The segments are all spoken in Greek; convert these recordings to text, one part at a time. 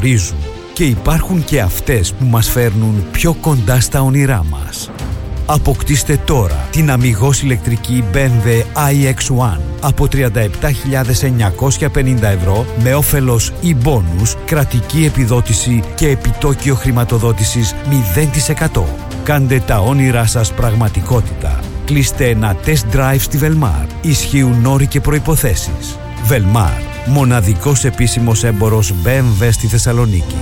ζορίζουν και υπάρχουν και αυτές που μας φέρνουν πιο κοντά στα όνειρά μας. Αποκτήστε τώρα την αμιγώς ηλεκτρική BMW iX1 από 37.950 ευρώ με όφελος e-bonus, κρατική επιδότηση και επιτόκιο χρηματοδότησης 0%. Κάντε τα όνειρά σας πραγματικότητα. Κλείστε ένα test drive στη Velmar. Ισχύουν όροι και προϋποθέσεις. Velmar, μοναδικός επίσημος έμπορος BMW στη Θεσσαλονίκη.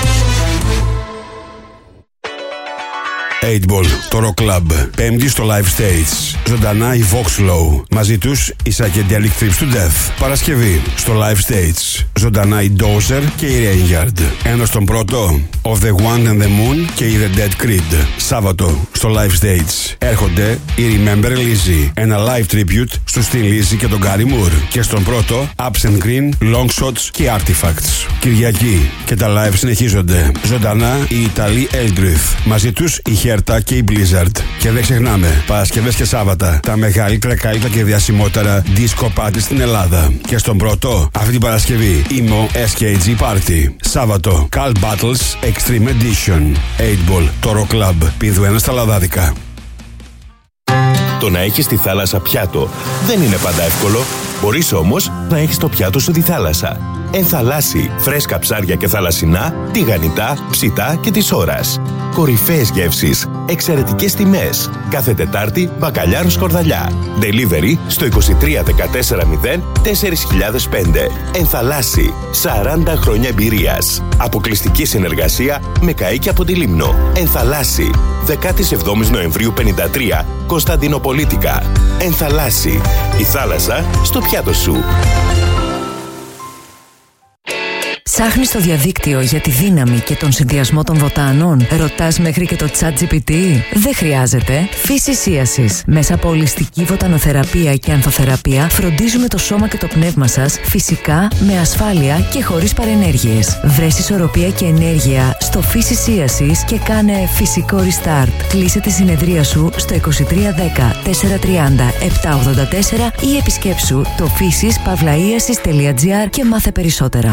8ball, το Rock Club. Πέμπτη στο Live Stage. Ζωντανά η Voxlow. Μαζί τους η Psychedelic Trips to Death. Παρασκευή στο Live Stage. Ζωντανά η Dozer και η Rainyard. Ένα στον πρώτο, Of the One and the Moon και η The Dead Creed. Σάββατο στο Live Stage έρχονται η Remember Lizzy. Ένα live tribute στους Thin Lizzy και τον Gary Moore. Και στον πρώτο, Absent Green, Long Shots και Artifacts. Κυριακή και τα live συνεχίζονται. Ζωντανά οι Ιταλοί Eldrith. Μαζί τους η Χέρτα και η Blizzard. Και δεν ξεχνάμε, Παρασκευές και Σάββατα, τα μεγαλύτερα, καλύτερα και διασημότερα disco party στην Ελλάδα. Και στον πρώτο, αυτή την Παρασκευή, Imo SKG Party. Σάββατο, Cult Battles Extreme Edition. 8ball, το Rock Club. Πηδουένα στα Λαδάδικα. Το να έχεις τη θάλασσα πιάτο δεν είναι πάντα εύκολο. Μπορείς όμως να έχεις το πιάτο σου τη θάλασσα. Ενθαλάσσι, φρέσκα ψάρια και θαλασσινά, τηγανιτά, ψητά και της ώρας. Κορυφαίες γεύσεις, εξαιρετικές τιμές. Κάθε Τετάρτη, μπακαλιάρο σκορδαλιά. Delivery στο 23 14 0 4005. Ενθαλάσσι, 40 χρόνια εμπειρίας. Αποκλειστική συνεργασία με καΐκι από τη Λίμνο. Ενθαλάσσι, 17 Νοεμβρίου 53, Κωνσταντινοπολίτικα. Ενθαλάσσι, η θάλασσα στο πιάτο σου. Ψάχνεις στο διαδίκτυο για τη δύναμη και τον συνδυασμό των βοτάνων? Ρωτάς μέχρι και το ChatGPT? Δεν χρειάζεται. Φυσισίασης. Μέσα από ολιστική βοτανοθεραπεία και ανθοθεραπεία φροντίζουμε το σώμα και το πνεύμα σας φυσικά, με ασφάλεια και χωρίς παρενέργειες. Βρες ισορροπία και ενέργεια στο Φυσισίασης και κάνε φυσικό restart. Κλείσε τη συνεδρία σου στο 2310 430 784 ή επισκέψου το physis.pavlaiasis.gr και μάθε περισσότερα.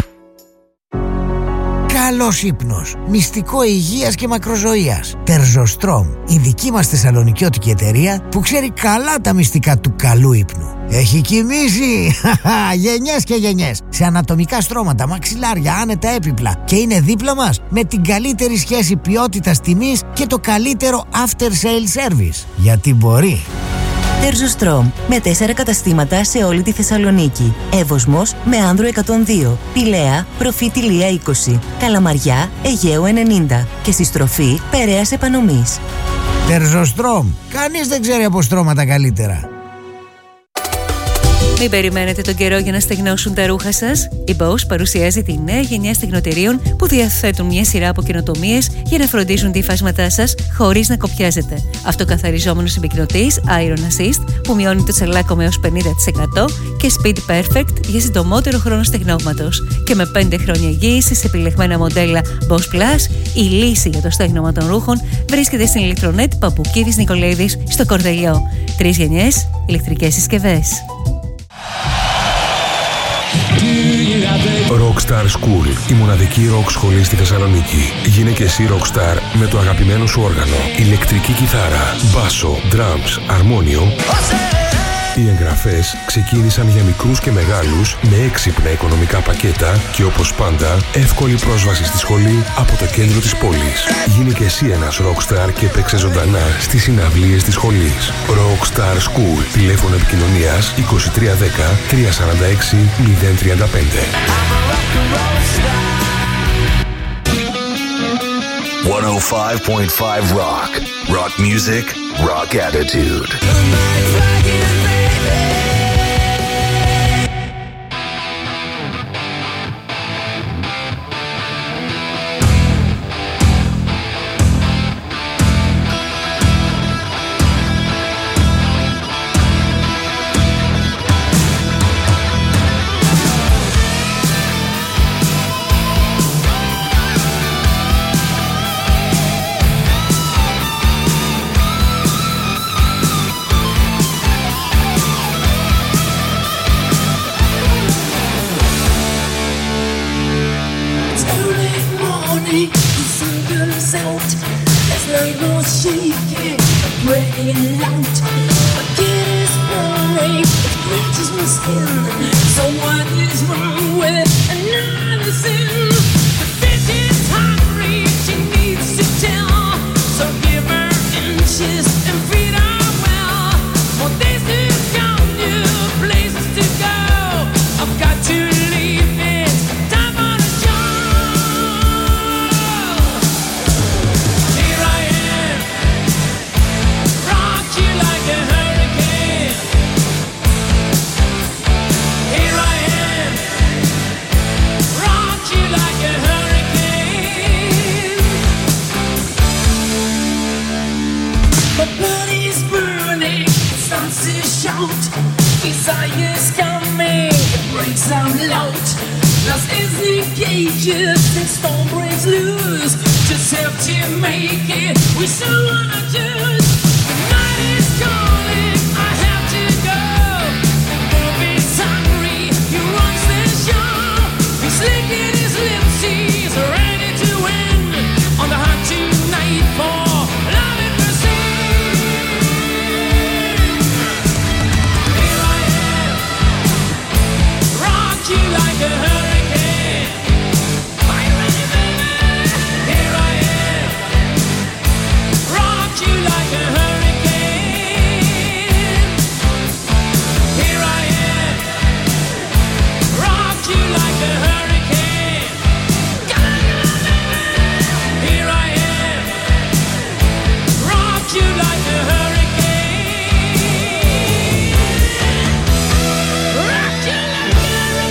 Καλός ύπνος, μυστικό υγείας και μακροζωίας. Τερζοστρόμ, η δική μας θεσσαλονικιώτικη εταιρεία που ξέρει καλά τα μυστικά του καλού ύπνου. Έχει κοιμήσει γενιές και γενιές σε ανατομικά στρώματα, μαξιλάρια, άνετα έπιπλα και είναι δίπλα μας με την καλύτερη σχέση ποιότητας τιμής και το καλύτερο after sale service. Γιατί μπορεί. Τερζοστρόμ, με 4 καταστήματα σε όλη τη Θεσσαλονίκη. Εύωσμος με Άνδρο 102, Πηλαία, Προφήτη Λία 20, Καλαμαριά, Αιγαίου 90 και στη στροφή Περαίας Επανομής. Τερζοστρόμ, κανείς δεν ξέρει από στρώματα καλύτερα. Μην περιμένετε τον καιρό για να στεγνώσουν τα ρούχα σας. Η Boss παρουσιάζει τη νέα γενιά στεγνοτηρίων που διαθέτουν μια σειρά από καινοτομίες για να φροντίζουν τα υφάσματά σας χωρίς να κοπιάζετε. Αυτοκαθαριζόμενος συμπυκνωτής Iron Assist που μειώνει το τσαλάκωμα έως 50% και Speed Perfect για συντομότερο χρόνο στεγνώματος. Και με 5 χρόνια εγγύηση σε επιλεγμένα μοντέλα Boss Plus, η λύση για το στέγνωμα των ρούχων βρίσκεται στην Ηλεκτρονέτ Παπουκίδης Νικολαίδης στο Κορδελιό. 3 γενιές ηλεκτρικές συσκευές. Rockstar School, η μοναδική rock σχολή στη Θεσσαλονίκη. Γίνε και εσύ rockstar με το αγαπημένο σου όργανο. Ηλεκτρική κιθάρα, μπάσο, drums, αρμόνιο. Οι εγγραφές ξεκίνησαν για μικρούς και μεγάλους με έξυπνα οικονομικά πακέτα και όπως πάντα εύκολη πρόσβαση στη σχολή από το κέντρο της πόλης. Γίνε και εσύ ένας rockstar και παίξε ζωντανά στις συναυλίες της σχολής. Rockstar School. Τηλέφωνο επικοινωνίας 2310 346 035. 105.5 Rock. Rock music, rock attitude. morning, the sun comes out. There's no more shaking, breaking out. My kid is burning, it bleaches my skin. So what is wrong with another sin? The bitch is hungry, she needs to tell. So give her inches and feed her well. More days to come, new places to go. I've got to leave it, time for the show. Here I am, rock you like a hurricane. Here I am, rock you like a hurricane. My body's burning, it starts to shout. Desire's coming, it breaks out loud. Lost is the cages, and storm breaks loose. Just have to make it, we still wanna choose. The night is calling, I have to go. And Bob is hungry, he runs the show. He's licking his lips, he's ready to win. On the hunt tonight for love and mercy. Here I am, rock you like a hurricane. Are you ready, baby? Here I am, rock you like a hurricane. Here I am, rock you like a hurricane. Here I am, rock you like a hurricane. Rock you like a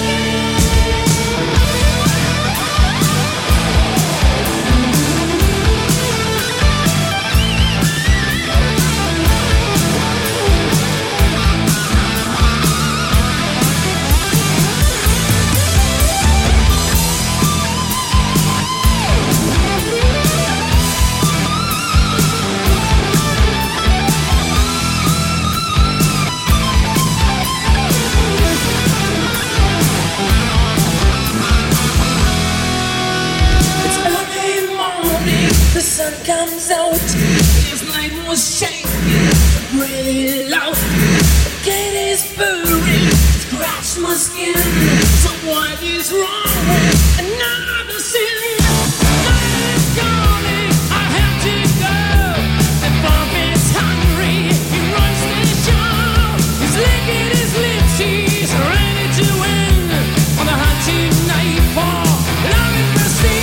It's early morning, the sun comes out. This night was shaking, really loud. The gate is burning, scratch my skin. So what is wrong with another sin? Night is calling, I have to go. And Bob is hungry, he runs the show. He's licking his lips, he's ready to win. On the hunt tonight for love and mercy.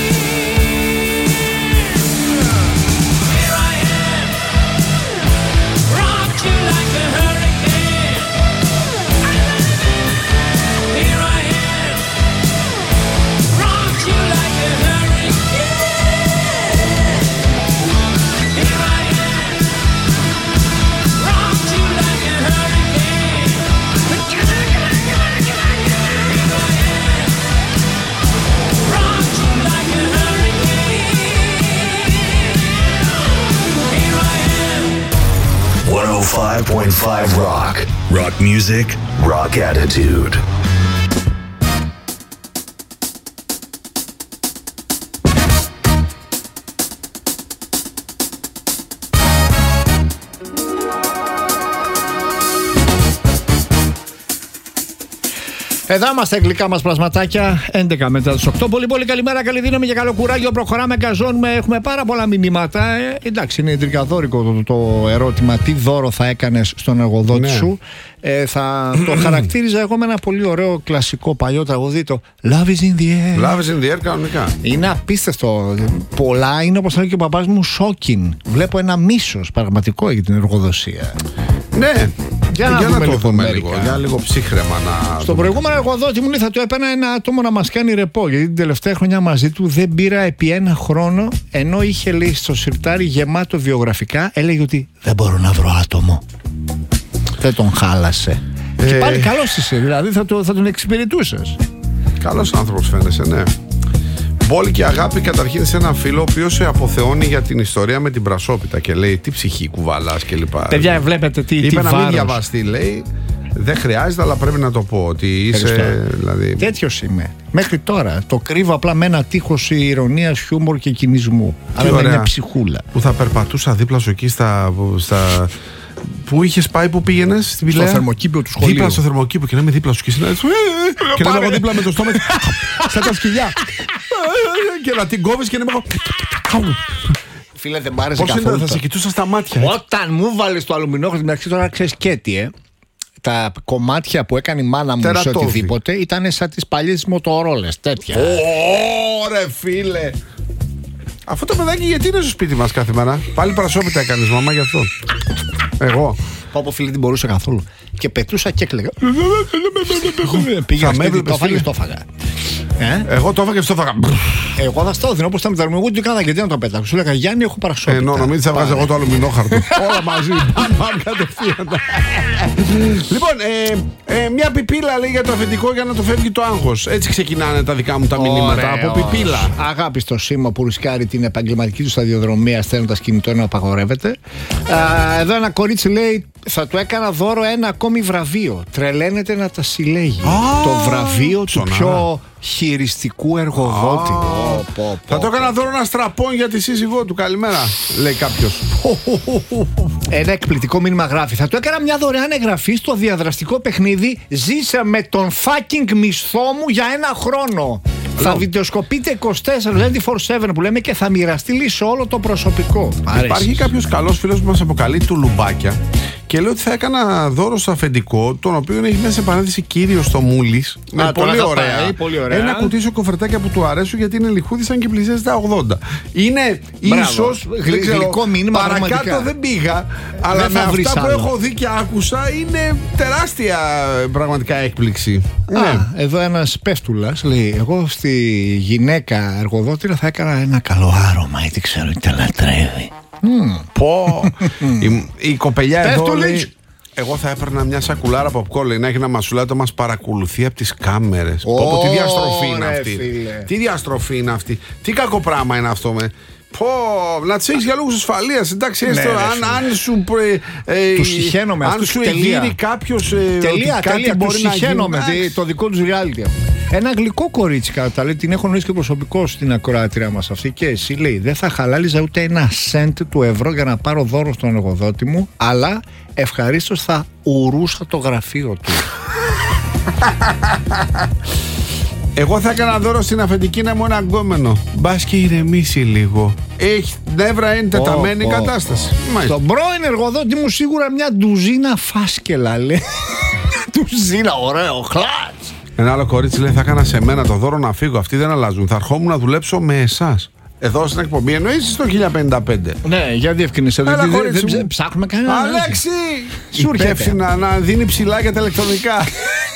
Here I am, rock you like a hurricane. Here I am, rock you like a hurricane. Here I am, rock you like a hurricane. Here I am, rock you like a hurricane. Here I am. 105.5 Rock. Rock music, rock attitude. Εδώ είμαστε, γλυκά μας πλασματάκια, 11 μετά τις 8. Πολύ πολύ καλημέρα, καλή δύναμη και καλό κουράγιο. Προχωράμε, καζώνουμε, έχουμε πάρα πολλά μηνύματα. Εντάξει, είναι εντρικαδόρικο το ερώτημα. Τι δώρο θα έκανες στον εργοδότη σου? Θα το χαρακτήριζα εγώ με ένα πολύ ωραίο κλασικό παλιό τραγουδί, το Love is in the air. Love is in the air, κανονικά. Είναι απίστευτο. Πολλά είναι, όπως λέει και ο παπάς μου, shocking. Βλέπω ένα μίσος πραγματικό για την εργοδοσία. Ναι. Για να το δούμε λίγο. Για λίγο ψύχρεμα να. Στον προηγούμενο εργοδότη μου θα του έπαιρνα ένα άτομο να μας κάνει ρεπό. Γιατί την τελευταία χρονιά μαζί του δεν πήρα επί ένα χρόνο. Ενώ είχε, λέει, στο σιρτάρι γεμάτο βιογραφικά, έλεγε ότι δεν μπορώ να βρω άτομο. Δεν τον χάλασε. Και πάλι καλός είσαι, δηλαδή θα τον εξυπηρετούσες. Καλός άνθρωπος φαίνεσαι, ναι. Μπόλικη αγάπη καταρχήν σε έναν φίλο ο οποίος σε αποθεώνει για την ιστορία με την πρασόπιτα και λέει τι ψυχή κουβαλάς κλπ. Παιδιά, βλέπετε τι είπε να βάρος. μην διαβαστεί, λέει. Δεν χρειάζεται, αλλά πρέπει να το πω ότι είσαι. Δηλαδή... Τέτοιος είμαι. Μέχρι τώρα. Το κρύβω απλά με ένα τείχος ηρωνίας, χιούμορ και κινησμού. Αλλά είναι μια ψυχούλα. Που θα περπατούσα δίπλα σου εκεί στα. Πού είχες πάει, πού πήγαινες στην Πηλαία? Στο θερμοκήπιο του σχολείου. Δίπλα στο θερμοκήπιο και να είμαι δίπλα σου και εσύ να. Και να είμαι εγώ δίπλα με το στόμα. Σαν τα σκυλιά. Και να την κόβεις και να είμαι εγώ. Φίλε, δεν μ' άρεσε καθόλου. Πώς είναι, θα σε κοιτούσα στα μάτια. Όταν μου βάλεις το αλουμινόχαρτο, μεταξύ τώρα ξέρεις κέτι, τα κομμάτια που έκανε η μάνα μου σε οτιδήποτε ήταν σαν τις παλιές μοτορόλες, τέτοια. Ωρε φίλε. Αυτό το παιδάκι γιατί είναι στο σπίτι μας κάθε μέρα? Πάλι πρασόπιτα έκανες, μαμά, γι' αυτό. Εγώ. Πάω φίλε, δεν μπορούσα καθόλου. Και πετούσα και έκλαιγα. Πήγα σπίτι, το φάγες, το φάγα. Εγώ το έφαγα και το έφαγα. Εγώ θα στο έδινα όπως τα μηταρμού. Εγώ δεν έκανα γιατί να το πέταξα. Σου έλεγα Γιάννη, έχω παρασόπιτα. Νομίζω θα βγάζω εγώ το αλουμινόχαρτο. Όλα μαζί. Πάμε κατευθείαν. Λοιπόν, μια πιπίλα λέει για το αφεντικό για να το φεύγει το άγχος. Έτσι ξεκινάνε τα δικά μου τα μηνύματα. Από πιπίλα. Αγάπη στο σήμα που ρισκάρει την επαγγελματική του σταδιοδρομία στέλνοντας κινητό να απαγορεύεται. Εδώ ένα κορίτσι λέει θα του έκανα δώρο ένα ακόμη βραβείο. Τρελαίνεται να τα συλλέγει. Το βραβείο του πιο χειριστικού εργοδότη. Θα το έκανα δώρο ένα στραπών για τη σύζυγό του. Καλημέρα, λέει κάποιος. Ένα εκπληκτικό μήνυμα γράφει. Θα του έκανα μια δωρεάν εγγραφή στο διαδραστικό παιχνίδι Ζήσε με τον fucking μισθό μου για ένα χρόνο. Θα βιντεοσκοπείτε 24/7 που λέμε και θα μοιραστεί σε όλο το προσωπικό. Υπάρχει κάποιος καλός φίλος που μας αποκαλεί του Λουμπάκια και λέει ότι θα έκανα δώρο στο αφεντικό, τον οποίο έχει μέσα σε παρένθεση κύριο στο Μούλης. Πολύ ωραία. Ένα κουτί σοκοφρετάκια που του αρέσουν γιατί είναι λιχούδι σαν και πλησιάζει τα 80. Είναι ίσως γλυκό μήνυμα. Παρακάτω δεν πήγα, αλλά με αυτά που έχω δει και άκουσα είναι τεράστια πραγματικά έκπληξη. Εδώ ένας πέφτουλας λέει: εγώ στη γυναίκα εργοδότηρα θα έκανα ένα καλό άρωμα, γιατί ξέρω ότι τα λατρεύει. Η κοπελιά εδώ λέει: εγώ θα έπαιρνα μια σακουλάρα popcorn να έχει ένα μασουλάτο, μας παρακολουθεί από τις κάμερες. Τι διαστροφή είναι αυτή. Τι διαστροφή είναι αυτή. Τι κακό πράγμα είναι αυτό να τις έχεις για λόγους ασφαλείας. Εντάξει, αν σου τους συχαίνομαι, αν σου εγείρει κάποιος τελεία, τους συχαίνομαι, το δικό τους reality. Ένα γλυκό κορίτσι κατά λέει, την έχω νοήσει και προσωπικό στην ακροάτρια μας αυτή και εσύ λέει δεν θα χαλάλιζα ούτε ένα σέντ του ευρώ για να πάρω δώρο στον εργοδότη μου, αλλά ευχαρίστως θα ουρούσα το γραφείο του. Εγώ θα έκανα δώρο στην αφεντική να μου ένα γκόμενο. Μπας και ηρεμήσει λίγο. Έχει νεύρα εντεταμένη κατάσταση. Στον πρώην εργοδότη μου σίγουρα μια ντουζίνα φάσκελα λέει. Ντουζίνα, ωραίο, χλάτς. Ένα άλλο κορίτσι λέει θα έκανα σε μένα το δώρο να φύγω. Αυτοί δεν αλλάζουν. Θα ερχόμουν να δουλέψω με εσάς. Εδώ στην εκπομπή εννοείς στο 1055. Ναι, για διευκρινίστε. Δεν ψάχνουμε κανένα. Αλέξη! Υπεύθυνα να δίνει ψηλά για τα ηλεκτρονικά.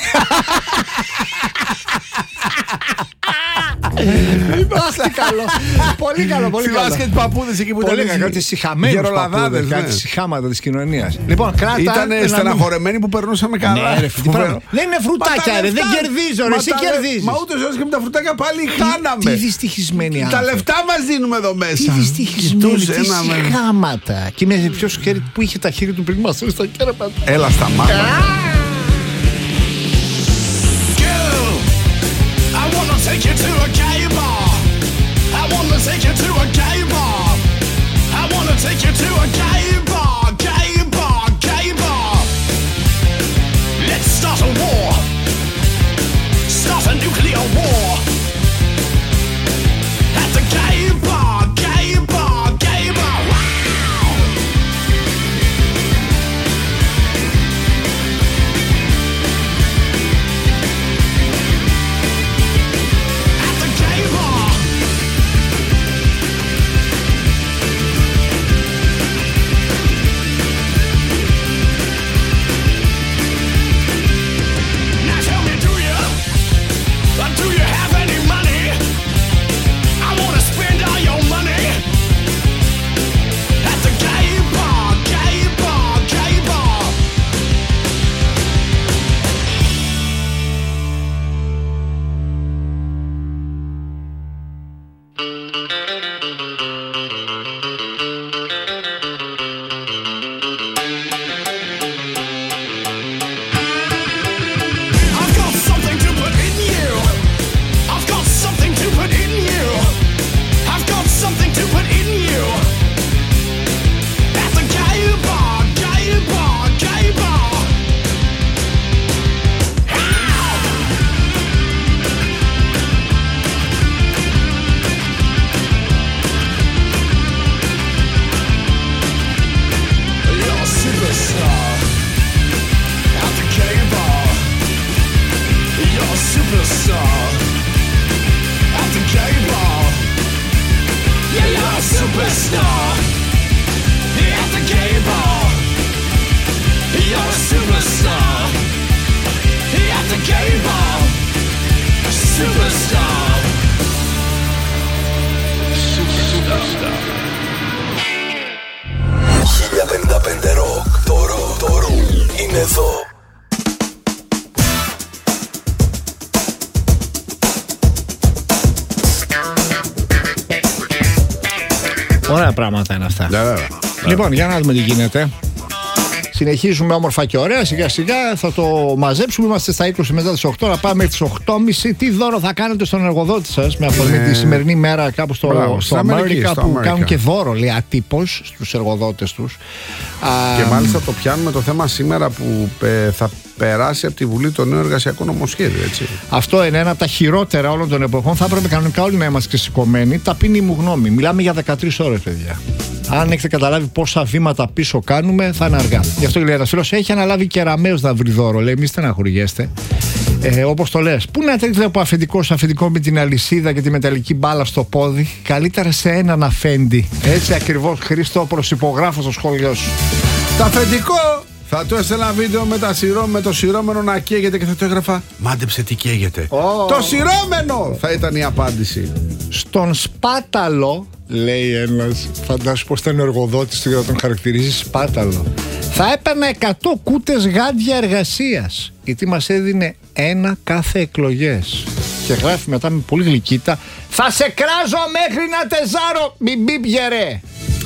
Τι καλό. Πολύ καλό, πολύ καλό. Θυμάσαι και τις παππούδες εκεί που ήταν. Πολύ καλό, κάτι συχαμένους παππούδες, κάτι συχάματα της κοινωνίας. Λοιπόν, κράτα. Ήτανε στεναχωρεμένοι που περνούσαμε καλά. Δεν είναι φρουτάκια, δεν κερδίζω, εσύ κερδίζεις. Μα ούτως όσο και με τα φρουτάκια πάλι χάναμε. Τι δυστυχισμένοι άνθρωποι. Τα λεφτά μας δίνουμε εδώ μέσα. Τι δυστυχισμένοι, τι συχάματα. Και με ποιος χέρι που είχε τα χέρια του πριν μας στα κέρατα. Έλα στα μάτια. Take you to a gay bar. I wanna take you to a gay bar. I wanna take you to a gay bar, gay bar, gay bar. Let's start a war. Start a nuclear war. At the gay bar, gay bar, gay bar. Wow! superstar. At the gay bar, you're a superstar. At the gay bar, superstar. Superstar. 1055 Rock. Το ροκ είναι εδώ. Ωραία πράγματα είναι αυτά. Λοιπόν, για να δούμε τι γίνεται. Συνεχίζουμε όμορφα και ωραία. Σιγά σιγά θα το μαζέψουμε. Είμαστε στα 20 μετά τις 8. Να πάμε μέχρι τις 8.30. Τι δώρο θα κάνετε στον εργοδότη σας με αφορμή τη σημερινή μέρα κάπου στο Αμέρικα που κάνουν και δώρο, λέει, ατύπως στους εργοδότες τους. Και μάλιστα το πιάνουμε το θέμα σήμερα που θα περάσει από τη Βουλή το νέο εργασιακό νομοσχέδιο, έτσι. Αυτό είναι ένα από τα χειρότερα όλων των εποχών. Θα έπρεπε κανονικά όλοι να είμαστε ξεσηκωμένοι. Ταπεινή μου γνώμη. Μιλάμε για 13 ώρες, παιδιά. Αν έχετε καταλάβει πόσα βήματα πίσω κάνουμε, θα είναι αργά. Γι' αυτό λέει ένας φίλος, έχει αναλάβει κεραμέως να βρει δώρο. Λέει, μη στεναχωριέστε. Όπως το λες. Πού να τρέχει από αφεντικό σε αφεντικό με την αλυσίδα και τη μεταλλική μπάλα στο πόδι. Καλύτερα σε έναν αφέντη. Έτσι ακριβώς, Χρήστο, προσυπογράφω στο σχόλιο σου. Τα αφεντικό! Θα του έστελνα ένα βίντεο με το σειρώμενο να καίγεται και θα του έγραφα μάντεψε τι καίγεται. Το σειρώμενο! Θα ήταν η απάντηση. Στον σπάταλο, λέει ένας, φαντάσου πως ήταν ο εργοδότης του για να τον χαρακτηρίζει σπάταλο, θα έπαιρνα 100 κούτες γάντια εργασίας, γιατί μας έδινε ένα κάθε εκλογές. Και γράφει μετά με πολύ γλυκύτα, θα σε κράζω μέχρι να τεζάρω, μην μπιπιερέ.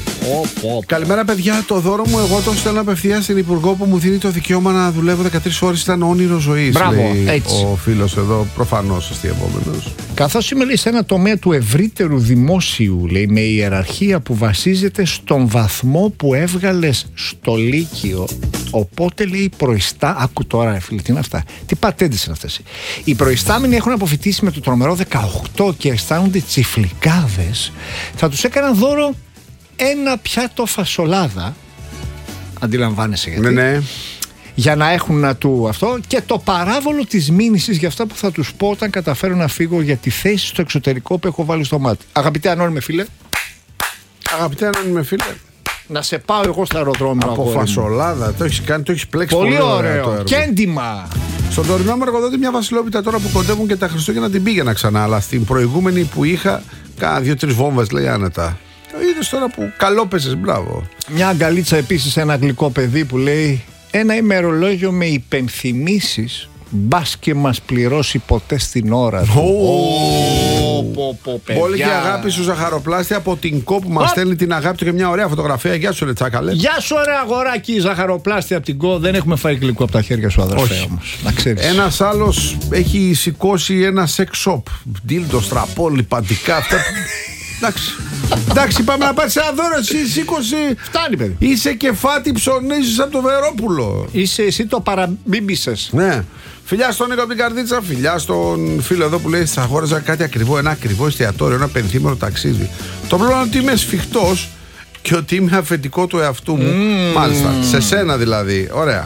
Καλημέρα, παιδιά. Το δώρο μου εγώ το στέλνω απευθείας στην Υπουργό που μου δίνει το δικαίωμα να δουλεύω 13 ώρες. Ήταν όνειρο ζωής. Μπράβο, έτσι. Ο φίλος εδώ, προφανώς αστειευόμενος. Καθώς είμαι, λέει, σε ένα τομέα του ευρύτερου δημόσιου, λέει, με ιεραρχία που βασίζεται στον βαθμό που έβγαλες στο Λύκειο. Οπότε, λέει, οι άκου τώρα, φίλοι, τι είναι αυτά. Τι πατέντες είναι αυτές. Οι προϊστάμενοι έχουν αποφοιτήσει με το τρομερό 18 και αισθάνονται τσιφλικάδες. Θα τους έκαναν δώρο ένα πιάτο φασολάδα. Αντιλαμβάνεσαι γιατί. Ναι. Για να έχουν να του αυτό. Και το παράβολο της μήνυσης για αυτά που θα τους πω όταν καταφέρω να φύγω για τη θέση στο εξωτερικό που έχω βάλει στο μάτι. Αγαπητέ ανώνυμε φίλε. Να σε πάω εγώ στο αεροδρόμιο. Από φασολάδα. Το έχεις κάνει, το έχεις πλέξει πολύ ωραίο. Και έντιμα. Στον τωρινό μου εργοδότη μια βασιλόπιτα τώρα που κοντεύουν και τα Χριστούγεννα την πήγαινα ξανά. Αλλά στην προηγούμενη που είχα, κάνα 2-3 βόμβες, λέει, άνετα. Είδες τώρα που καλό πέσες, μπράβο. Μια αγκαλίτσα επίσης, ένα γλυκό παιδί που λέει, ένα ημερολόγιο με υπενθυμίσεις, μπας και μας πληρώσει ποτέ στην ώρα του. Πολύ και αγάπη σου Ζαχαροπλάστη από την ΚΟ που μας στέλνει την αγάπη του και μια ωραία φωτογραφία. Γεια σου, ρε τσάκαλε. Γεια σου, ρε αγοράκι, Ζαχαροπλάστη από την ΚΟ. Δεν έχουμε φάει γλυκό από τα χέρια σου, αδερφέ, όμως. Να ξέρεις. Ένας άλλος έχει σηκώσει ένα sex shop. Ντίλτο, στραπόλι, παντικά αυτά. Εντάξει, πάμε να πάρεις ένα δώρο. Εσύ σήκωσε. Φτάνει, παιδί. Είσαι κεφάτι, ψωνίζεις από το Βερόπουλο. Είσαι εσύ το παραμπίμπησες. Ναι. Φιλιά στον Νίκο από την Καρδίτσα. Φιλιά στον φίλο εδώ που λέει: θα αγόραζα κάτι ακριβό, ένα ακριβό εστιατόριο, ένα πενθήμερο ταξίδι. Το πρόβλημα είναι ότι είμαι σφιχτός και ότι είμαι αφεντικό του εαυτού μου. Μάλιστα. Σε σένα δηλαδή. Ωραία.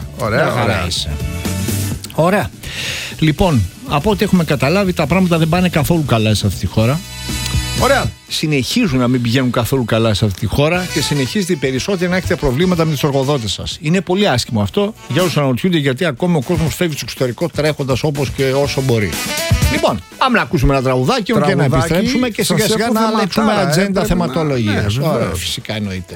Ωραία. Λοιπόν, από ό,τι έχουμε καταλάβει, τα πράγματα δεν πάνε καθόλου καλά σε αυτή τη χώρα. Ωραία. Συνεχίζουν να μην πηγαίνουν καθόλου καλά σε αυτή τη χώρα και συνεχίζετε οι περισσότεροι να έχετε προβλήματα με τους εργοδότες σας. Είναι πολύ άσχημο αυτό για όσους αναρωτιούνται γιατί ακόμη ο κόσμος φεύγει στο εξωτερικό τρέχοντας όπως και όσο μπορεί. Λοιπόν, πάμε να ακούσουμε ένα τραγουδάκι και να επιστρέψουμε και σιγά σιγά να αλλάξουμε ατζέντα θεματολογίας. Ωραία, φυσικά εννοείται.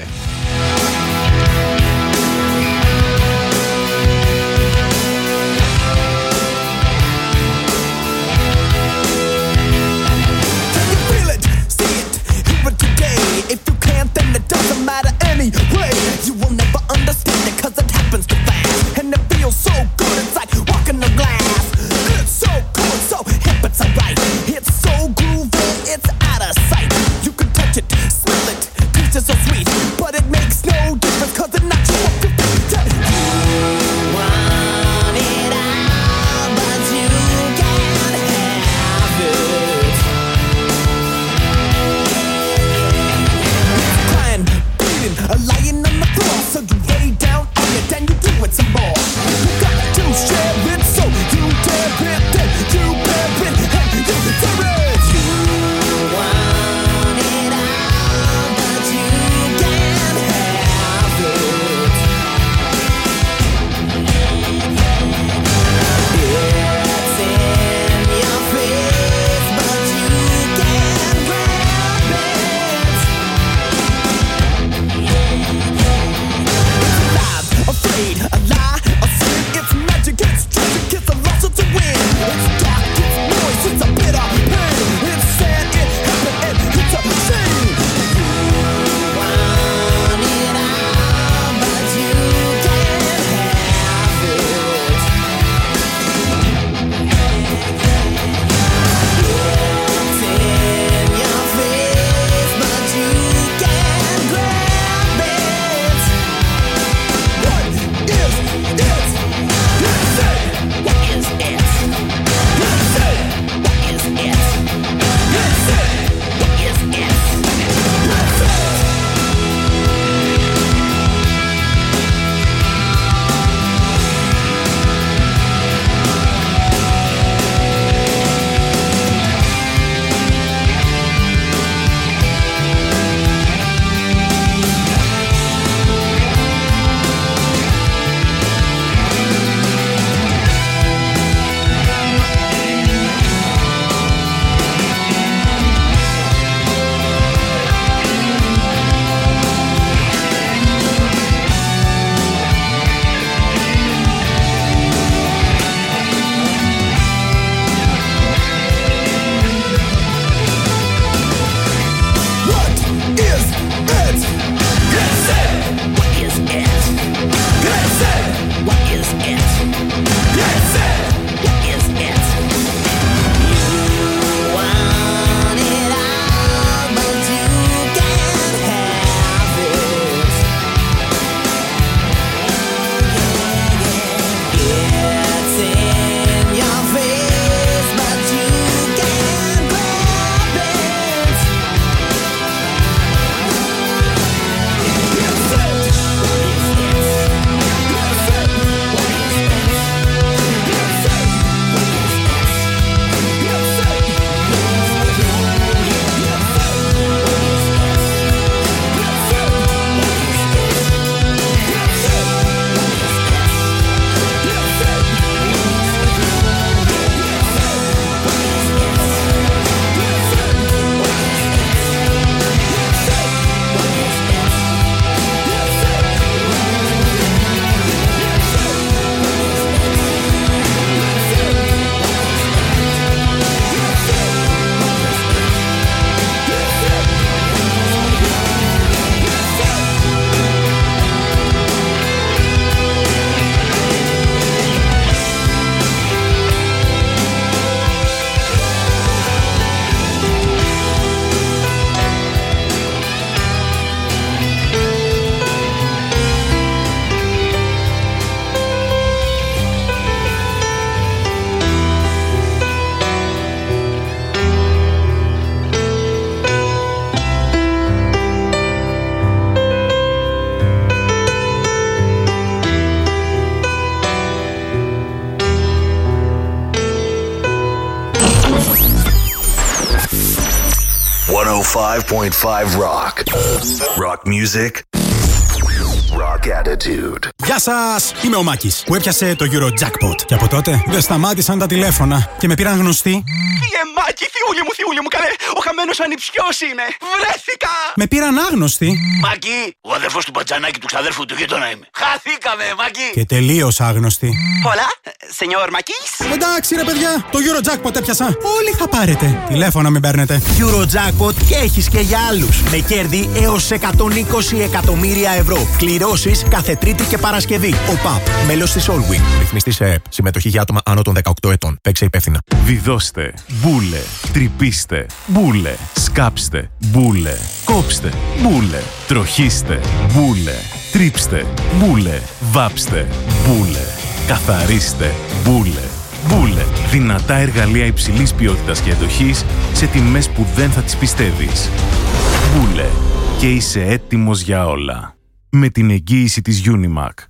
Anyway, you will never understand it cause it happens too fast. And it feels so good, it's like walking on glass. It's so cool, so hip, it's alright. It's so groovy, it's out of sight. You can touch it, smell it, taste it so sweet. But it makes no 105.5 Rock. Rock music. Rock attitude. Γεια σας! Είμαι ο Μάκης που έπιασε το Eurojackpot. Και από τότε δεν σταμάτησαν τα τηλέφωνα και με πήραν γνωστοί. Μάκη, θιούλη μου, καλέ. Ο χαμένος ανιψιός είμαι. Βρέθηκα! Με πήραν άγνωστοι. Μάκη, ο αδερφός του μπατζανάκι του ξαδέρφου του γείτονα είμαι. Χαθήκαμε, Μάκη. Και τελείως άγνωστοι. Hola, señor Μάκης. Εντάξει ρε παιδιά, το Eurojackpot έπιασα. Όλοι θα πάρετε. Τηλέφωνα μην παίρνετε. Eurojackpot και έχεις και για άλλους. Με κέρδη έως 120 εκατομμύρια ευρώ. Κληρώσεις κάθε Τρίτη και Παρασκευή. ΟΠΑΠ, μέλος της Allwin. Ρυθμιστή σε ΕΕΠ. Συμμετοχή για άτομα άνω των 18 ετών. Παίξε υπεύθυνα. Βιδώστε, μπούλε, τρυπήστε, μπούλε, σκάψτε, μπούλε, κόψτε, μπούλε, τροχίστε, μπούλε, τρίψτε, μπούλε, βάψτε, μπούλε, καθαρίστε, μπούλε. Μπούλε, δυνατά εργαλεία υψηλής ποιότητας και εντοχής σε τιμές που δεν θα τις πιστεύεις. Μπούλε, και είσαι έτοιμος για όλα. Με την εγγύηση της Unimac.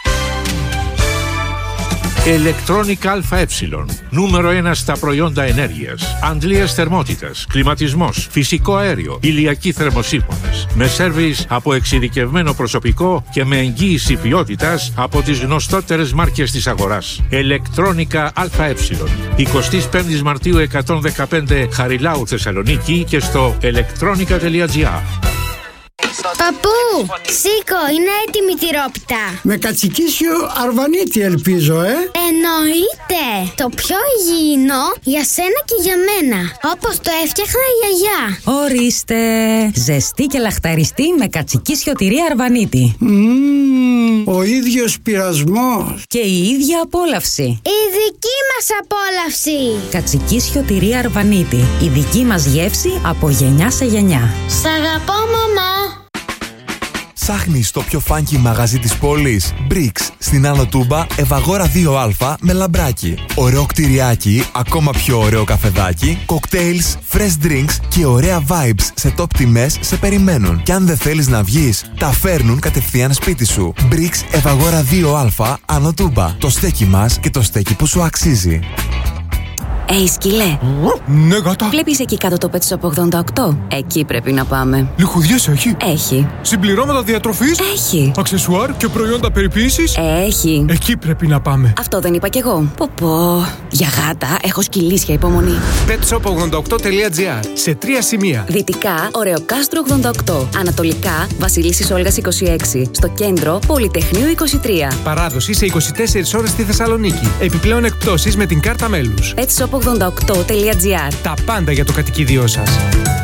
Electronic ΑΕ. Νούμερο 1 στα προϊόντα ενέργειας. Αντλίας θερμότητας, κλιματισμός, φυσικό αέριο, ηλιακοί θερμοσύφωνες. Με σέρβις από εξειδικευμένο προσωπικό και με εγγύηση ποιότητας από τις γνωστότερες μάρκες της αγοράς. Electronica ΑΕ. 25 Μαρτίου 115 Χαριλάου Θεσσαλονίκη και στο electronica.gr. Παππού, σήκω, είναι έτοιμη η τυρόπιτα. Με κατσικίσιο αρβανίτη ελπίζω, Εννοείται. Το πιο υγιεινό για σένα και για μένα. Όπως το έφτιαχνα η γιαγιά. Ορίστε. Ζεστή και λαχταριστή με κατσικίσιο τυρί αρβανίτη. Ο ίδιος πειρασμός. Και η ίδια απόλαυση. Η δική μας απόλαυση. Κατσικίσιο τυρί αρβανίτη. Η δική μας γεύση από γενιά σε γενιά. Σ' αγαπώ, μαμά. Ψάχνεις το πιο φάνκι μαγαζί της πόλης? Bricks, στην Άνω Τούμπα, Ευαγόρα 2Α με λαμπράκι. Ωραίο κτηριάκι, ακόμα πιο ωραίο καφεδάκι, cocktails, fresh drinks και ωραία vibes σε top τιμές σε περιμένουν. Κι αν δεν θέλεις να βγεις, τα φέρνουν κατευθείαν σπίτι σου. Bricks, Ευαγόρα 2Α, Άνω Τούμπα. Το στέκι μας και το στέκι που σου αξίζει. Σκυλέ. Ναι, γάτα. Βλέπεις εκεί κάτω το Pet Shop 88? Εκεί πρέπει να πάμε. Λιχουδιές έχει? Έχει. Συμπληρώματα διατροφής? Έχει. Αξεσουάρ και προϊόντα περιποίησης? Έχει. Εκεί πρέπει να πάμε. Αυτό δεν είπα κι εγώ. Πω. Για γάτα έχω σκυλίσια υπομονή. petshop88.gr. Σε 3 σημεία. Δυτικά, Ωρεοκάστρο 88. Ανατολικά, Βασιλίσσης Όλγας 26. Στο κέντρο, Πολυτεχνείου 23. Παράδοση σε 24 ώρες στη Θεσσαλονίκη. Επιπλέον εκπτώσεις με την κάρτα μέλους. petshop88.gr. Τα πάντα για το κατοικίδιό σας.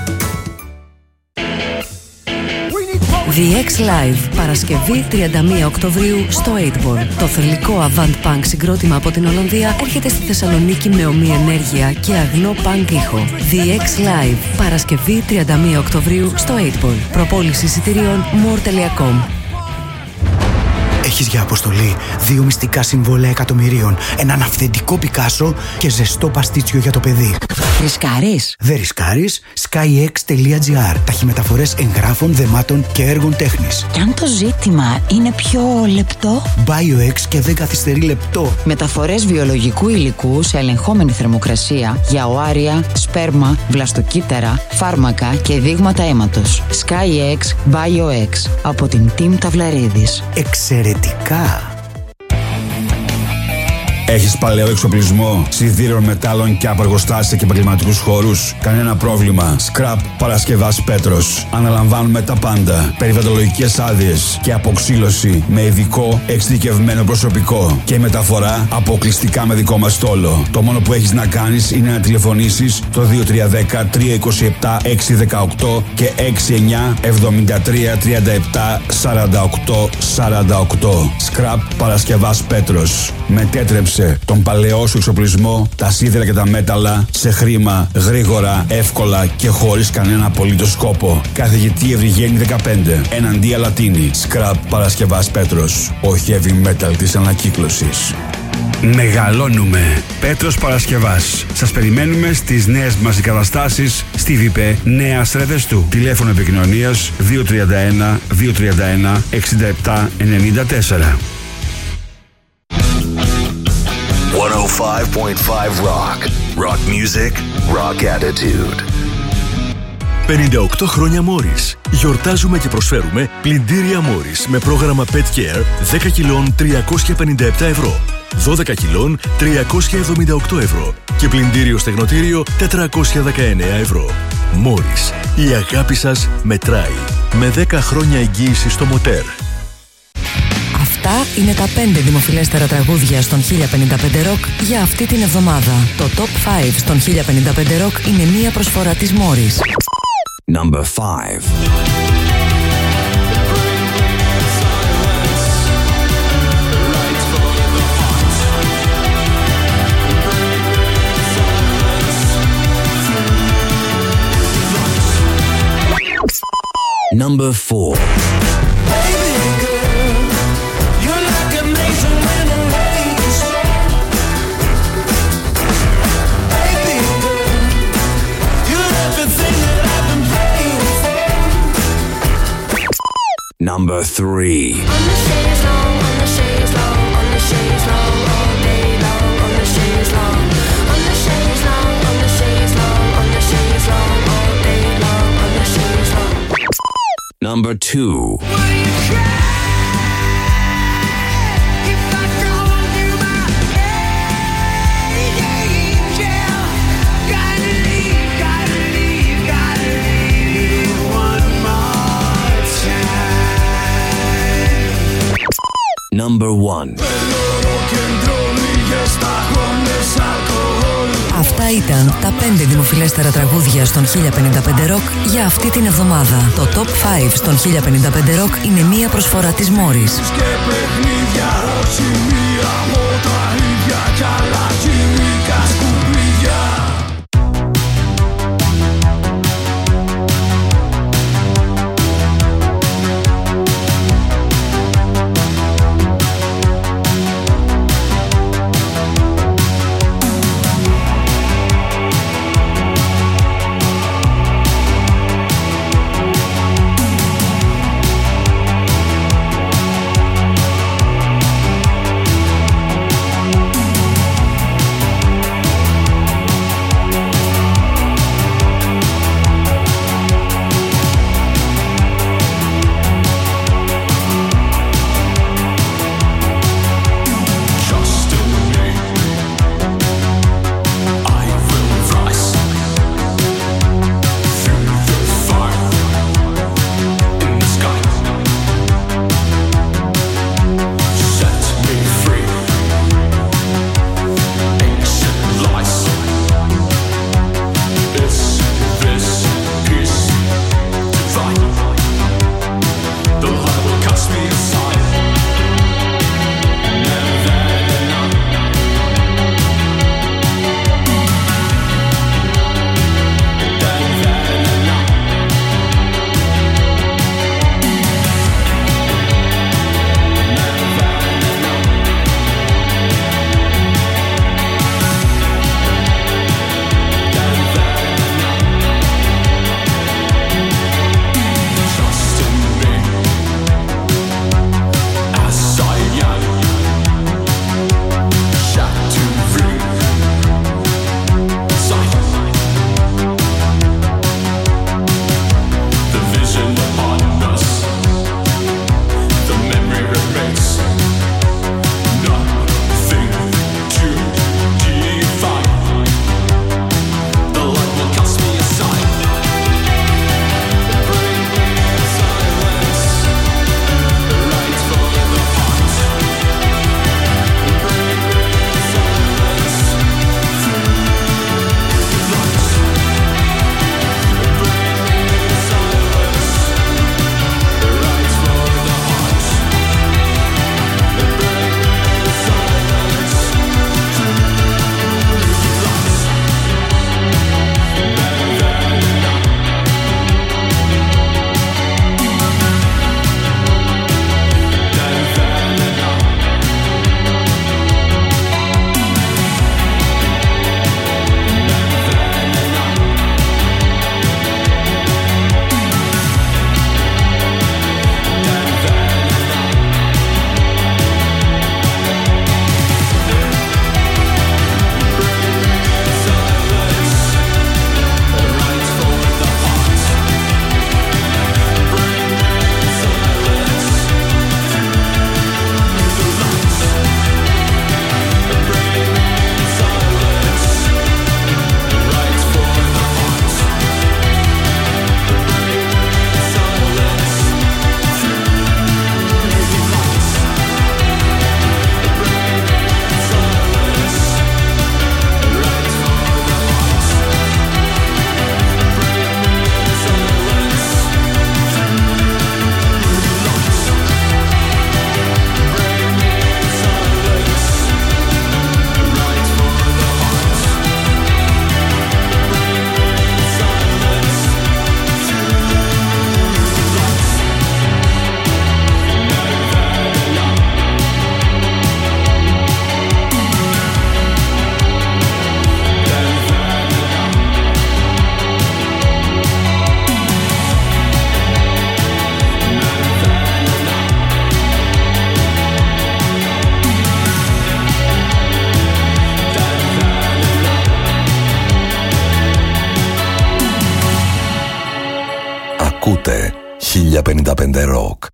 The X Live, Παρασκευή 31 Οκτωβρίου στο 8ball. Το θρυλικό Avant Punk συγκρότημα από την Ολλανδία έρχεται στη Θεσσαλονίκη με ομή ενέργεια και αγνό punk ήχο. The X Live, Παρασκευή 31 Οκτωβρίου στο 8ball. Προπόληση εισιτηρίων more.com. Έχεις για αποστολή 2 μυστικά συμβόλαια εκατομμυρίων, έναν αυθεντικό Πικάσο και ζεστό παστίτσιο για το παιδί. Ρισκάρεις? Δεν ρισκάρεις. skyx.gr. Ταχυμεταφορές εγγράφων, δεμάτων και έργων τέχνης. Κι αν το ζήτημα είναι πιο λεπτό? BioX και δεν καθυστερεί λεπτό. Μεταφορές βιολογικού υλικού σε ελεγχόμενη θερμοκρασία για οάρια, σπέρμα, βλαστοκύτταρα, φάρμακα και δείγματα αίματος. SkyX BioX από την Team Ταυλαρίδης. Εξαιρετικά! Έχεις παλαιό εξοπλισμό, σιδήρων, μετάλλων και απεργοστάσια και επαγγελματικούς χώρους? Κανένα πρόβλημα. Scrap Παρασκευάς Πέτρος. Αναλαμβάνουμε τα πάντα. Περιβαλλοντολογικές άδειες και αποξύλωση με ειδικό εξειδικευμένο προσωπικό και μεταφορά αποκλειστικά με δικό μας στόλο. Το μόνο που έχεις να κάνεις είναι να τηλεφωνήσεις το 2310 327 618 και 69 73 37 48 48. Scrap Παρασκευάς Πέτρος. Μετέτρεψε τον παλαιό σου εξοπλισμό, τα σίδερα και τα μέταλλα σε χρήμα, γρήγορα, εύκολα και χωρίς κανένα απολύτως σκόπο. Καθηγητή Ευρυγένη 15, εναντία Λατίνη. Scrap Παρασκευάς Πέτρος. Ο heavy metal της ανακύκλωσης. Μεγαλώνουμε. Πέτρος Παρασκευάς. Σας περιμένουμε στις νέες μας εγκαταστάσεις στη ΒΙΠΕ Νέας Ρεδεστού. Τηλέφωνο επικοινωνίας 231 231 67 94. 105.5 Rock. Rock music, rock attitude. 58 χρόνια Morris. Γιορτάζουμε και προσφέρουμε πλυντήρια Morris με πρόγραμμα Pet Care 10 κιλών 357 ευρώ, 12 κιλών 378 ευρώ και πλυντήριο στεγνοτήριο 419 ευρώ. Morris, η αγάπη σας μετράει. Με 10 χρόνια εγγύηση στο μοτέρ. Αυτά είναι τα 5 δημοφιλέστερα τραγούδια στον 1055 Rock για αυτή την εβδομάδα. Το Top 5 στον 1055 Rock είναι μία προσφορά της Morris. Number 5. Number 4. Number 3. Number 2. Number 1. Αυτά ήταν τα 5 δημοφιλέστερα τραγούδια στον 1055 Rock για αυτή την εβδομάδα. Το Top 5 στον 1055 Rock είναι μία προσφορά της Morris. Ακούτε 1055 Rock.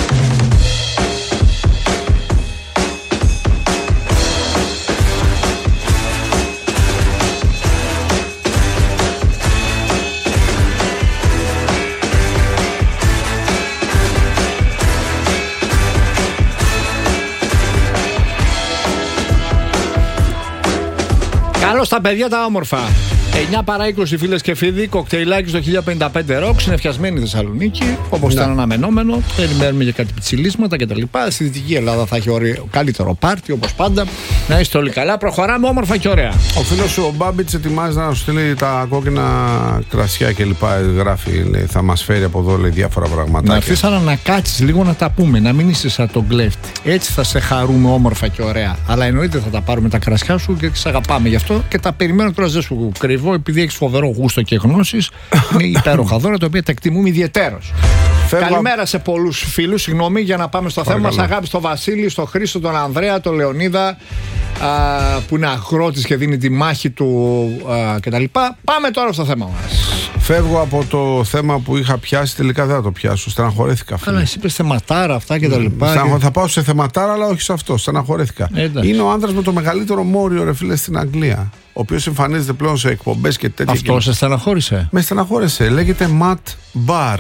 Καλώς τα παιδιά τα όμορφα. 9 παρά 20 φίλες και φίλοι, κοκτέιλάκι στο 1055 Rock, συνεφιασμένη Θεσσαλονίκη, όπως ήταν αναμενόμενο. Περιμένουμε για κάτι πιτσιλίσματα κτλ. Στη Δυτική Ελλάδα θα έχει καλύτερο πάρτι, όπως πάντα. Να είστε όλοι καλά, προχωράμε όμορφα και ωραία. Ο φίλος ο Μπάμπιτς ετοιμάζει να σου στείλει τα κόκκινα κρασιά κλπ. Γράφει, λέει, θα μας φέρει από εδώ, λέει, διάφορα πραγματάκια. Να αφήσεις να κάτσεις λίγο να τα πούμε, να μην είσαι σαν τον κλέφτη. Έτσι θα σε χαρούμε όμορφα και ωραία. Αλλά εννοείται θα τα πάρουμε τα κρασιά σου και σε αγαπάμε γι' αυτό και τα περιμένω τώρα, δεν σου κρύβω. Επειδή έχεις φοβερό γούστο και γνώσεις, είναι υπέροχα δώρα τα οποία τα εκτιμούμε ιδιαιτέρως. Καλημέρα σε πολλούς φίλους. Συγγνώμη, για να πάμε στο θέμα μας. Αγάπη στο Βασίλη, στο Χρήστο, τον Ανδρέα, τον Λεωνίδα, που είναι αγρότης και δίνει τη μάχη του κτλ. Πάμε τώρα στο θέμα μας. Φεύγω από το θέμα που είχα πιάσει, τελικά δεν θα το πιάσω. Στεναχωρέθηκα. Καλά, εσύ είπες θεματάρα αυτά κτλ. Θα πάω σε θεματάρα, αλλά όχι σε αυτό. Στεναχωρέθηκα. Είναι ο άντρας με το μεγαλύτερο μόριο, ρε φίλε, στην Αγγλία. Ο οποίος εμφανίζεται πλέον σε εκπομπές και τέτοια. Αυτό σε στεναχώρησε? Με στεναχώρησε. Λέγεται Matt Barr.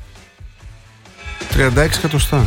36 εκατοστά.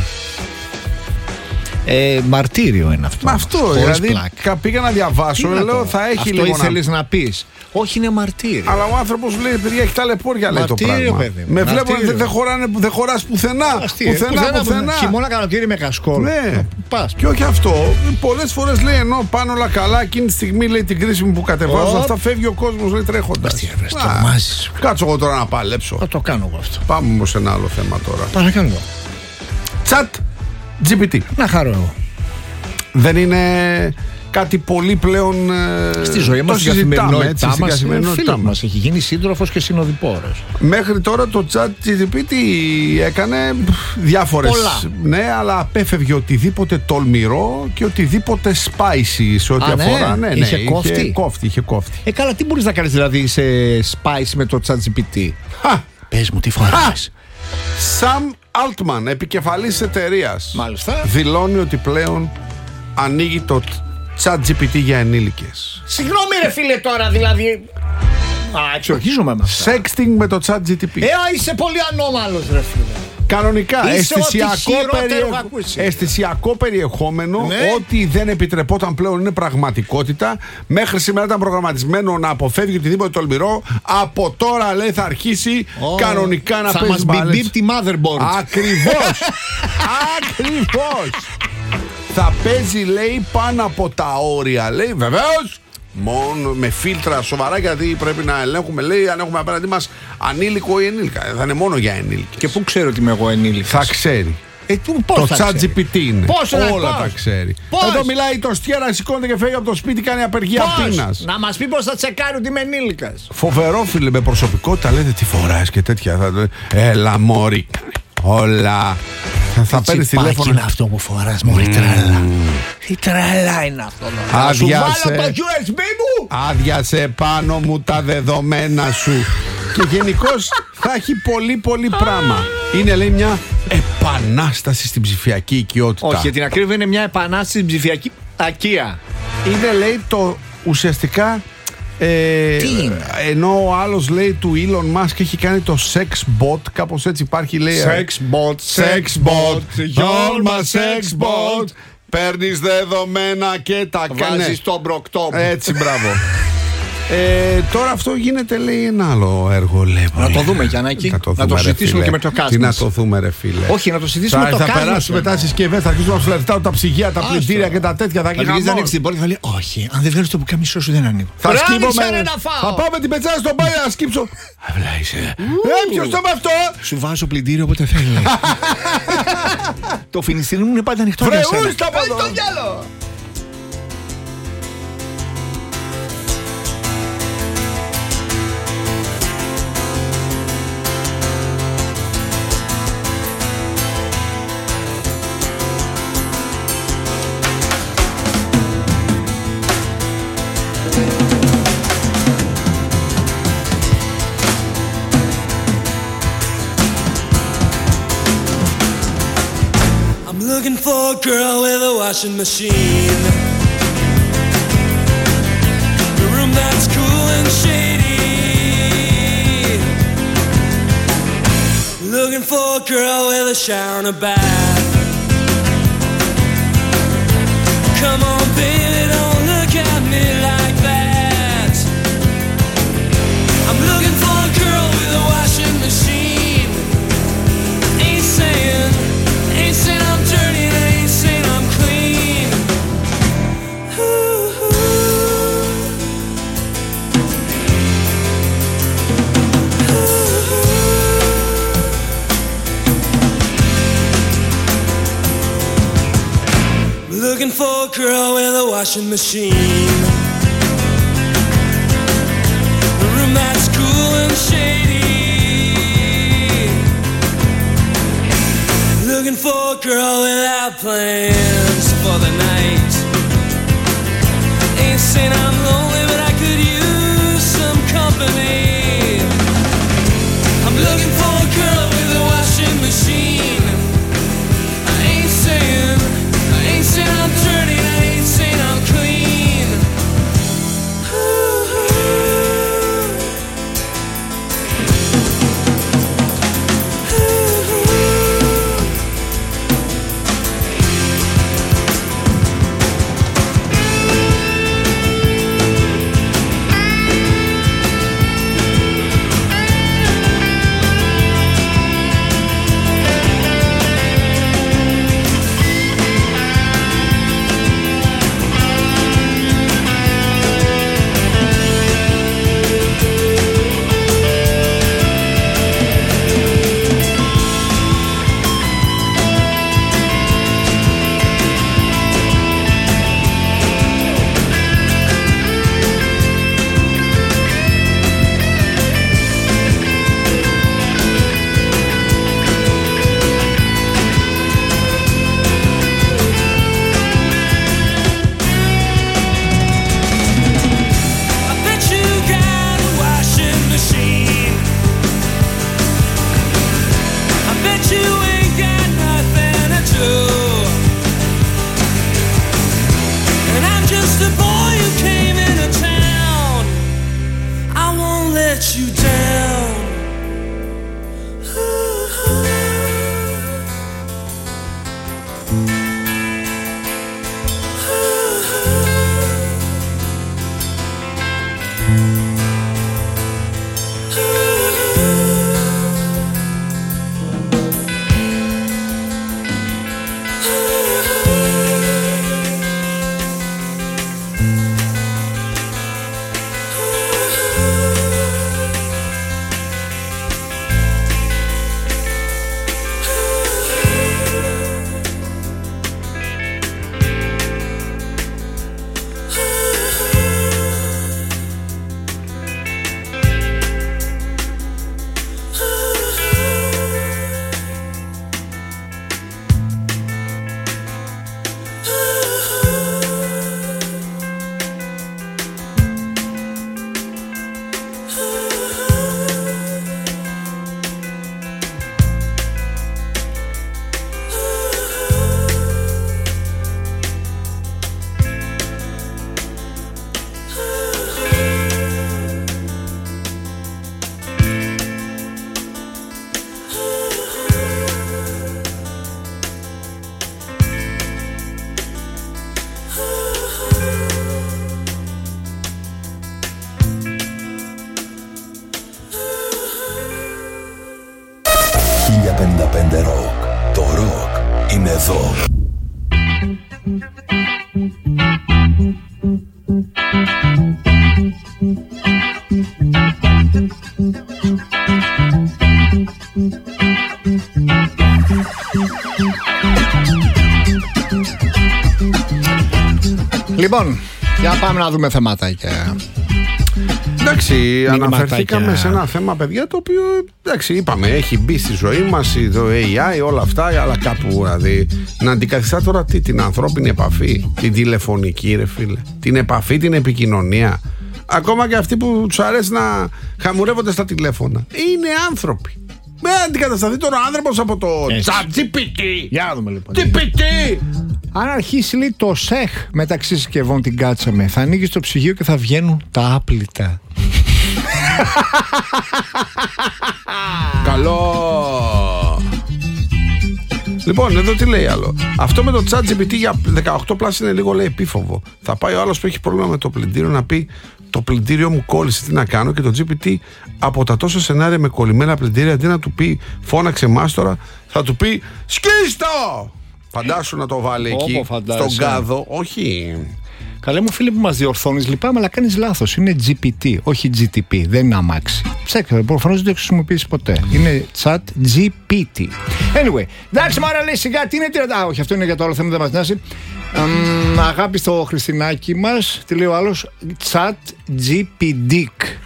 Μαρτύριο είναι αυτό. Μα αυτό, δηλαδή πήγα να διαβάσω. Λέω, θα έχει αυτό λίγο. Αυτό ήθελες να πεις. Όχι, είναι μαρτύριο. Αλλά ο άνθρωπος λέει, παιδιά, έχει ταλαιπώρια, λέει το πράγμα. Παιδί, με βλέπω δεν χωράς πουθενά. Πουθενά. Χειμώνα καλοκαίρι με κασκόλ. Ναι. Και όχι αυτό. Πολλές φορές λέει, ενώ πάνε όλα καλά, εκείνη τη στιγμή λέει την κρίση μου που κατεβάζω, αυτά φεύγει ο κόσμος, λέει, τρέχοντας. Κάτσω εγώ τώρα να παλέψω. Θα το κάνω εγώ αυτό. Πάμε όμως σε ένα άλλο θέμα τώρα. Παρακαλώ. Chat GPT. Να χαρώ εγώ. Δεν είναι κάτι πολύ πλέον στη ζωή μας, στην καθημερινότητά μας. Έχει γίνει σύντροφος και συνοδοιπόρος. Μέχρι τώρα το Chat GPT έκανε διάφορες. Πολλά. Ναι, αλλά απέφευγε οτιδήποτε τολμηρό και οτιδήποτε spicy σε ό,τι αφορά. Ναι, είχε κόφτη. Είχε κόφτη. Καλά, τι μπορείς να κάνεις δηλαδή σε spicy με το Chat GPT? Πες μου τι φοράς. Sam Altman, επικεφαλής εταιρείας, δηλώνει ότι πλέον ανοίγει το ChatGPT για ενήλικες. Συγγνώμη ρε φίλε τώρα, δηλαδή. Εξορκίζομαι με αυτά. Sexting με το ChatGPT. Είσαι πολύ ανώμαλος ρε φίλε. Κανονικά, αισθησιακό περιεχόμενο, ναι. Ό,τι δεν επιτρεπόταν πλέον είναι πραγματικότητα. Μέχρι σήμερα ήταν προγραμματισμένο να αποφεύγει οτιδήποτε τολμηρό. Από τώρα, λέει, θα αρχίσει κανονικά να παίζει μπάλες. Θα μας μπιμπ τη motherboard. Ακριβώς. Ακριβώς. Θα παίζει, λέει, πάνω από τα όρια, λέει, βεβαίως. Μόνο με φίλτρα σοβαρά, γιατί πρέπει να ελέγχουμε, λέει, αν έχουμε απέναντί μας ανήλικο ή ενήλικα. Θα είναι μόνο για ενήλικες. Και πού ξέρω ότι είμαι εγώ ενήλικας? Θα ξέρει. Το ChatGPT είναι. Όλα τα ξέρει. Εδώ μιλάει το Στιέρα, σηκώνεται και φεύγει από το σπίτι, κάνει απεργία πείνας. Να μας πει πώς θα τσεκάρει ότι είμαι ενήλικας. Φοβερό, φίλε, με προσωπικότητα. Λέτε τι φοράς και τέτοια. Έλα, μόρι. Όλα. Θα παίρνει τηλέφωνο. Είναι αυτό που φοράς, μωρή τρέλα. Τι τρέλα είναι αυτό? Να σου βάλω το USB μου. Άδειασε πάνω μου τα δεδομένα σου. Και γενικώς θα έχει πολύ πράγμα. Είναι, λέει, μια επανάσταση στην ψηφιακή οικειότητα. Όχι, για την ακρίβεια είναι μια επανάσταση στην ψηφιακή ακία. Είναι, λέει, το ουσιαστικά ενώ ο άλλος, λέει, του Elon Musk έχει κάνει το sex bot, κάπως έτσι υπάρχει, λέει. Sex bot, you're my sex bot. Παίρνεις δεδομένα και τα κάνεις. Βάζεις τον προκτό. Έτσι, μπράβο. Τώρα αυτό γίνεται, λέει, ένα άλλο έργο, λέει. Να το δούμε, Γιαννάκη. Να το συζητήσουμε και με το Κάσμος. Τι να το δούμε, ρε φίλε? Όχι, να το συζητήσουμε με το Κάσμος. Θα περάσουμε μετά στις συσκευές, θα αρχίσουμε να σου λεφτάω τα ψυγεία, τα πλυντήρια και τα τέτοια. Θα αρχίσει να ανοίξει την πόρτα και θα λέει, όχι, αν δεν βγάλεις το πουκάμισό σου δεν ανοίγω. Θα σκύβομαι. Θα πάω με την πετσάδα στον μπάνιο να σκύψω. Αυλά είσαι. Ποιος το με αυτό? Σου βάζω πλυντήριο όποτε θέλεις. Το φινιστήρι μου είναι πάντα ανοιχτό για σένα. Φρεούς τα πόδο. Looking for a girl with a washing machine. A room that's cool and shady. Looking for a girl with a shower and a bath. Come on, baby, don't look at me like that. I'm looking for a girl with a washing machine. Ain't saying I'm dirty and ain't saying I'm clean. Ooh. Looking for a girl with a washing machine. A room that's cool and shady. Looking for a girl without plans for the night. Ain't saying I'm lonely, but I could use some company. I'm looking for a girl with a washing machine. I ain't saying I'm dirty, I ain't saying I'm clean. Rock. Το rock είναι εδώ. Λοιπόν, για πάμε να δούμε θεματάκια. Εντάξει, αναφερθήκαμε σε ένα θέμα, παιδιά, το οποίο, εντάξει, είπαμε, έχει μπει στη ζωή μας το AI, όλα αυτά, αλλά κάπου δηλαδή να αντικαθιστά τώρα την ανθρώπινη επαφή, την τηλεφωνική, ρε φίλε, την επαφή, την επικοινωνία. Ακόμα και αυτοί που τους αρέσει να χαμουρεύονται στα τηλέφωνα είναι άνθρωποι. αντικατασταθεί τώρα ο άνθρωπος από το ChatGPT. Για να δούμε λοιπόν. GPT! Αν αρχίσει λέει το ΣΕΧ μεταξύ συσκευών την κάτσαμε, θα ανοίγει το ψυγείο και θα βγαίνουν τα άπλυτα. Καλό. Λοιπόν, εδώ τι λέει άλλο. Αυτό με το ChatGPT για 18 plus είναι λίγο λέει επίφοβο. Θα πάει ο άλλος που έχει πρόβλημα με το πλυντήριο να πει το πλυντήριο μου κόλλησε, τι να κάνω, και το GPT από τα τόσα σενάρια με κολλημένα πλυντήρια αντί να του πει φώναξε μάστορα, θα του πει σκίστο! Φαντάσου να το βάλει εκεί στον κάδο. Όχι. Καλέ μου φίλε που μας διορθώνεις, λυπάμαι, αλλά κάνεις λάθος. Είναι GPT, όχι GTP, δεν είναι αμάξι. Ψέκτε, προφανώς δεν το έχεις χρησιμοποιήσει ποτέ. Είναι chat GPT. Anyway, εντάξει μάρα λέει σιγά, τι είναι όχι, αυτό είναι για το άλλο θέμα, δεν μας νοιάζει. Αγάπη στο Χριστινάκι μας, τι λέει ο άλλος, chat GPT.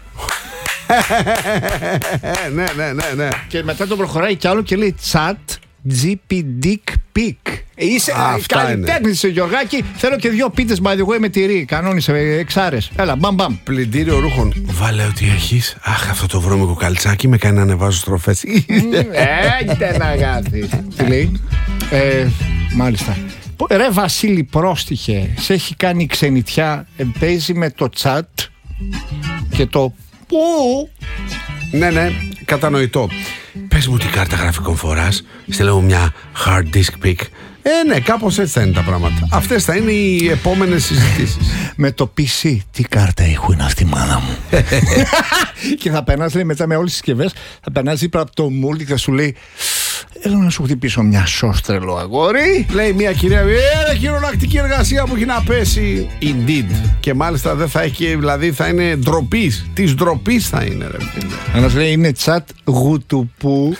Ναι. Και μετά το προχωράει κι άλλο και λέει chat GPT pic. Είσαι καλλιτέχνης Γιωργάκη. Θέλω και 2 πίτες by the way με τυρί. Κανόνισε εξάρες. Έλα, μπαμ. Πλυντήριο ρούχων. Βάλε ό,τι έχεις. Αχ, αυτό το βρώμικο καλτσάκι με κάνει να ανεβάζω στροφές. Έχετε να γάθει. Τι λέει. Μάλιστα. Ρε Βασίλη, πρόστιχε. Σε έχει κάνει ξενιτιά. Παίζει με το chat και το πού. Ναι, κατανοητό. Πες μου τι κάρτα γραφικών φοράς. Στείλε μου μια hard disk pic. Ναι, κάπως έτσι θα είναι τα πράγματα. Αυτές θα είναι οι επόμενες συζητήσεις. Με το PC, τι κάρτα έχω είναι αυτή η μάνα μου. Και θα περνάς, λέει, μετά με όλες τις συσκευές, θα περνάς δίπλα από το μούλτι και θα σου λέει έλα να σου χτυπήσω μια σώστρελο αγόρι. Λέει μια κυρία, χειρονακτική εργασία που έχει να πέσει. Indeed. Και μάλιστα δεν θα έχει, δηλαδή θα είναι ντροπής. Της ντροπής θα είναι, ρε φίλε. Ένας λέει είναι chat γουτουπού.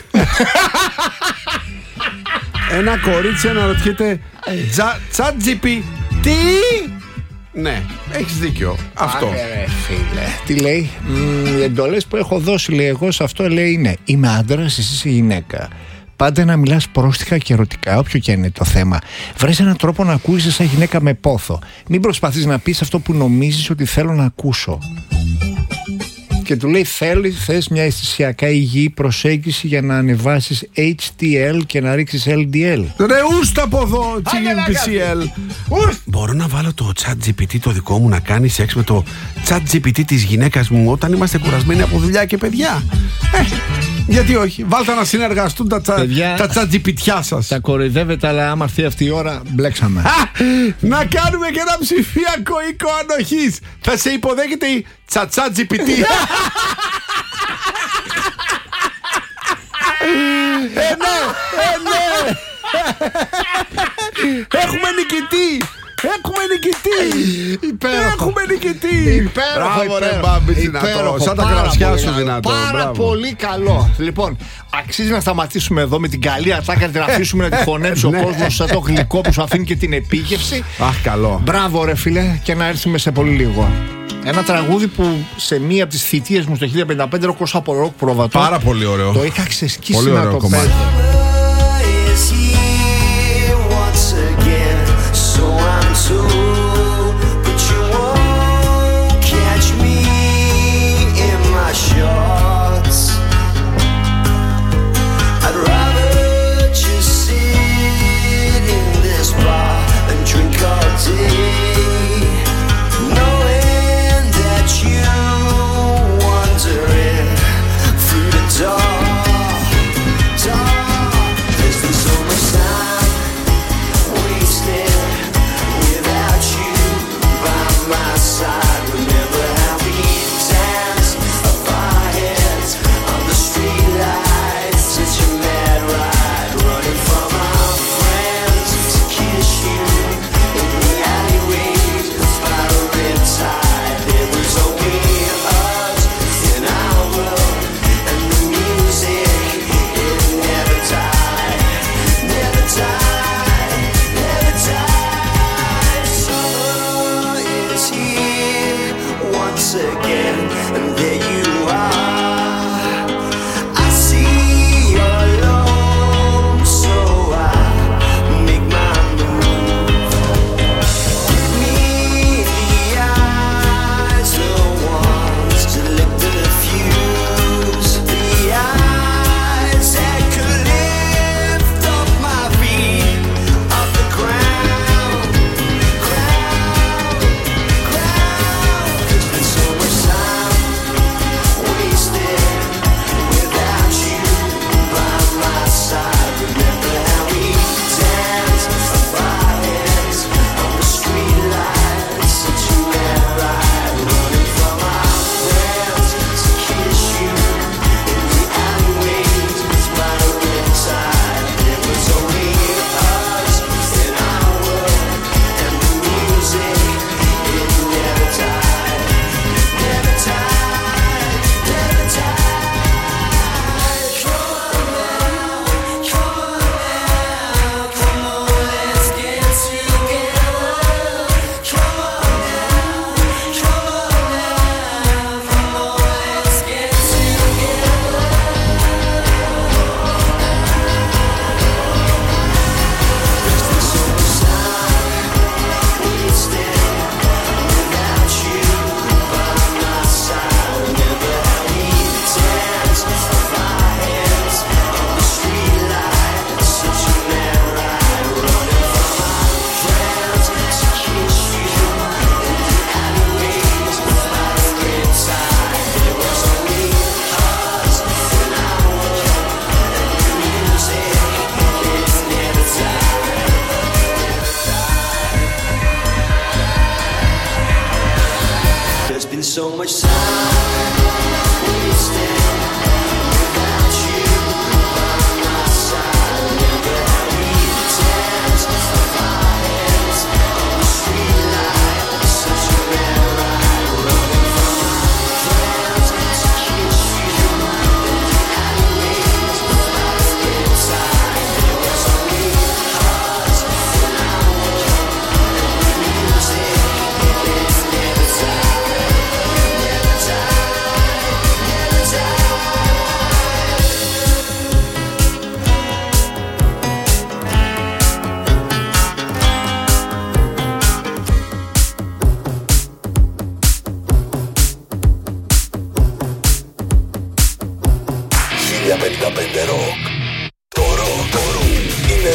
Ένα κορίτσι αναρωτιέται ChatGPT. Τι? Ναι, έχεις δίκιο. Αυτό. Φίλε. Τι λέει? Οι εντολές που έχω δώσει, λέει, εγώ σε αυτό, λέει, είναι είμαι άντρας, εσύ είσαι γυναίκα. Πάντα να μιλάς πρόστιχα και ερωτικά, όποιο και είναι το θέμα. Βρες έναν τρόπο να ακούσεις σαν γυναίκα με πόθο. Μην προσπαθείς να πεις αυτό που νομίζεις ότι θέλω να ακούσω. Και του λέει θες μια αισθησιακά υγιή προσέγγιση για να ανεβάσεις HTL και να ρίξεις LDL. Ρε ούστα από εδώ, PCL. Μπορώ να βάλω το ChatGPT το δικό μου να κάνει σεξ με το ChatGPT της γυναίκας μου όταν είμαστε κουρασμένοι από δουλειά και παιδιά? Γιατί όχι, βάλτε να συνεργαστούν τα ChatGPTιά σας. Τα κοροϊδεύετε, αλλά άμα έρθει αυτή η ώρα μπλέξαμε. Να κάνουμε και ένα ψηφιακό οίκο ανοχής. Θα σε υποδέχεται η ChatGPT. Ναι. Έχουμε νικητή. Έχουμε νικητή. Υπέροχο, ρε Μπάμπη, δυνατό. Σαν τα κρασιά σου δυνατό. Πάρα πολύ καλό. Λοιπόν, αξίζει να σταματήσουμε εδώ με την καλή ατάκα, να αφήσουμε να τη φωνέψει ο κόσμος σαν το γλυκό που σου αφήνει και την επίγευση. Αχ, καλό. Μπράβο, ρε φίλε, και να έρθουμε σε πολύ λίγο. Ένα τραγούδι που σε μία από τις θητείες μου στο 1055 ροκός από ροκ πρόβατο. Πάρα πολύ ωραίο. Το είχα ξεσκίσει πολύ να το παίζω. Dark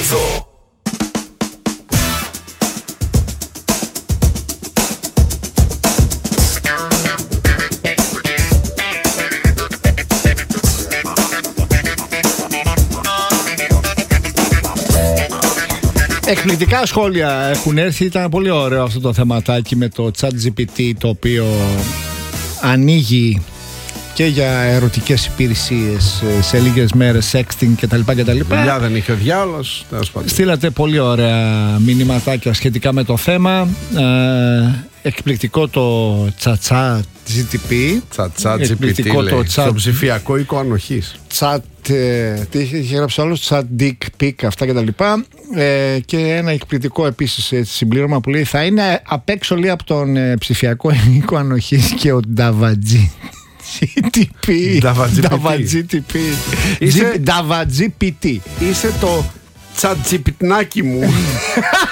εδώ. Εκπληκτικά σχόλια έχουν έρθει. Ήταν πολύ ωραίο αυτό το θεματάκι με το ChatGPT, το οποίο ανοίγει και για ερωτικές υπηρεσίες σε λίγες μέρες, sexting κτλ. Δουλειά δεν είχε ο διάολος. Στείλατε πολύ ωραία μηνυματάκια σχετικά με το θέμα. Εκπληκτικό το τσατσά GTP. Τσατσά GPT λέει. Στο ψηφιακό οίκο ανοχής. Τι είχε γράψει άλλος, chat dick pic, αυτά κτλ. Και ένα εκπληκτικό επίσης συμπλήρωμα που λέει: θα είναι απ' έξω λέει από τον ψηφιακό οίκο ανοχής και ο Νταβατζή. GTP. Νταβατζή PT. Είσαι το τσατζιπιτνάκι μου.